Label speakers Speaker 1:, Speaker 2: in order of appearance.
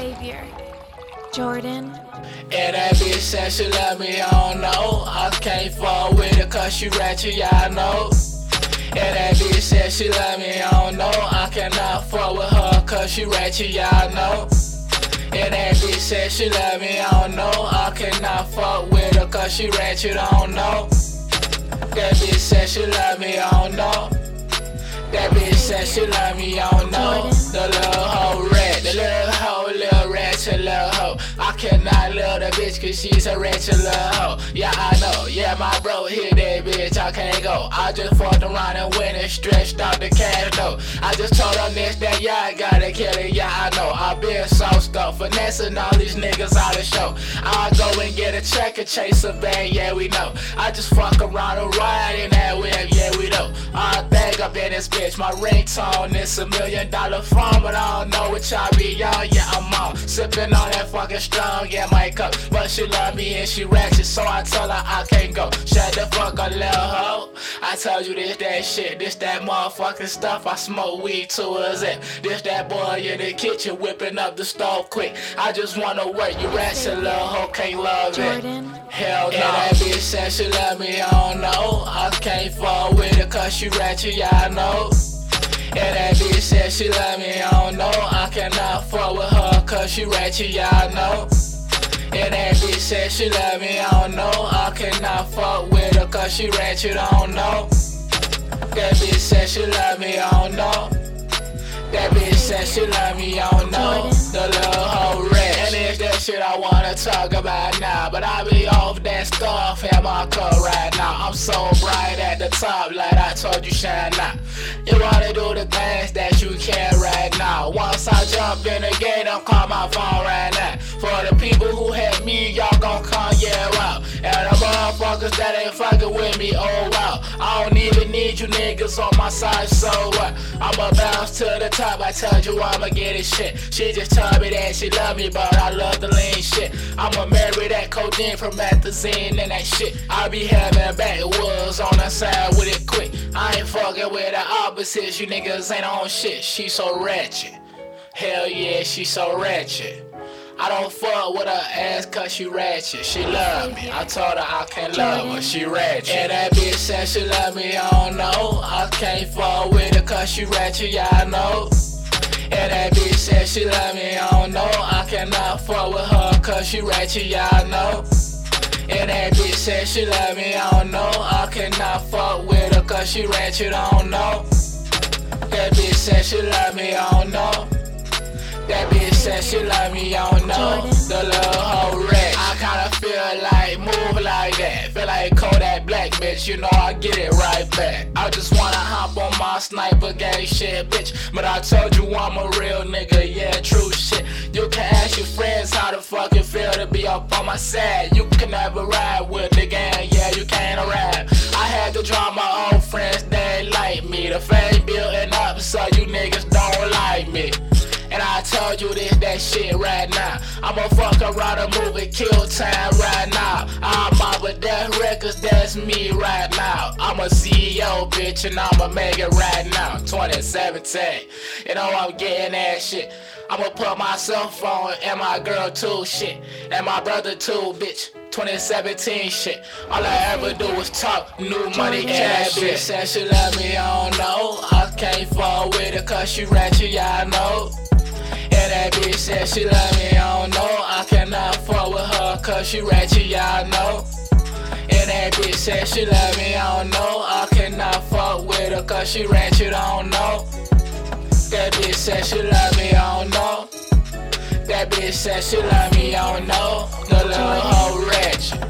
Speaker 1: Savior. Jordan.
Speaker 2: And that bitch said she love me, I don't know. I can't fall with her cause she ratchet, yeah I know. And that bitch said she love me, I don't know. I cannot fuck with her cause she ratchet, yeah I know. And that bitch said she love me, I don't know. I cannot fuck with her cause she ratchet, I don't know. That bitch said she love me, I don't know. That bitch said she love me, I don't know. The little hoe rat, the little hoe, little ratchet little hoe. I cannot love the bitch cause she's a ratchet little hoe. Yeah I know, yeah my bro hit that bitch, I can't go. I just fucked around and went and stretched out the cash though. I just told her next that yeah I gotta kill it, yeah I know. I been sauced up, finessing all these niggas out of show. I go and get a check and chase a bag, yeah we know. I just fuck around and ride in that whip, yeah we know. I think up in this bitch, my ringtone is $1 million phone, but I don't know what y'all be on, yeah I'm on. Sipping on that fucking strong, yeah my cup. But she love me and she ratchet, so I tell her I can't go. Shut the fuck up little hoe. I told you this that shit, this that motherfucking stuff. I smoke weed too, is it? This that boy in the kitchen whipping up the stove quick. I just wanna work, you ratchet little hoe can't love
Speaker 1: Jordan.
Speaker 2: it. Hell no. And that bitch said she love me, I don't know. I can't fall with her cause she ratchet, yeah I know. And that bitch said she love me, I don't know. I cannot fuck with her cause she ratchet, yeah I know. And that bitch said she love me, I don't know. I cannot fuck with her cause she ratchet, I don't know. That bitch said she love me, I don't know. That bitch said she love me, I don't know. The little hoe rat. And it's that shit I wanna talk about now. But I be off that stuff in my car right now. I'm so bright at the top like I told you shine now. You wanna do the things that you can right now. Once I jump in the gate, I'm call my phone right now. For the people who had me, y'all gon' come, yeah, wow. And the motherfuckers that ain't fucking with me, oh wow. I don't even need you niggas on my side, so what? I'ma bounce to the top, I told you I'ma get it shit. She just told me that she love me, but I love the lean shit. I'ma marry that codeine from Methazine and that shit. I be having backwoods on the side with it quick. I ain't fucking with the opposites, you niggas ain't on shit. She so ratchet. Hell yeah, she so ratchet. I don't fuck with her ass cause she ratchet. She love me, I told her I can't love her, she ratchet. And that bitch said she love me, I don't know. I can't fuck with her cause she ratchet, yeah I know. And that bitch said she love me, I don't know. I cannot fuck with her cause she ratchet, yeah I know. And that bitch said she love me, I don't know. I cannot fuck with her cause she ratchet, I don't know. That bitch said she love me, I don't know. That bitch said she love me, I don't know. The little hoe rat. I kinda feel like move like that. Feel like Kodak Black, bitch, you know I get it right back. I just wanna hop on my sniper gang shit, bitch. But I told you I'm a real nigga, yeah, true shit. You can ask your friends how the fuck it feel to be up on my side. You can never ride with the gang, yeah, you can't ride. I had to draw my own friends, they ain't like me. The fame building up, so you niggas don't like me. And I told you this, that shit right now. I'ma fuck around and move and kill time right now. I'm out with Death Records, that's me right now. I'm a CEO, bitch, and I'ma make it right now. 2017, you know I'm getting that shit. I'ma put my cell phone and my girl too, shit. And my brother too, bitch. 2017 shit. All I ever do is talk, new money, cash shit. Said she love me, I don't know. I can't fall with her cause she ratchet, yeah I know. And that bitch said she love me, I don't know. I cannot fuck with her cause she ratchet, yeah I know. And that bitch said she love me, I don't know. I cannot fuck with her cause she ratchet, I don't know. That bitch said she love me, I don't know. That bitch said she love me, I don't know. The little hoe ratchet.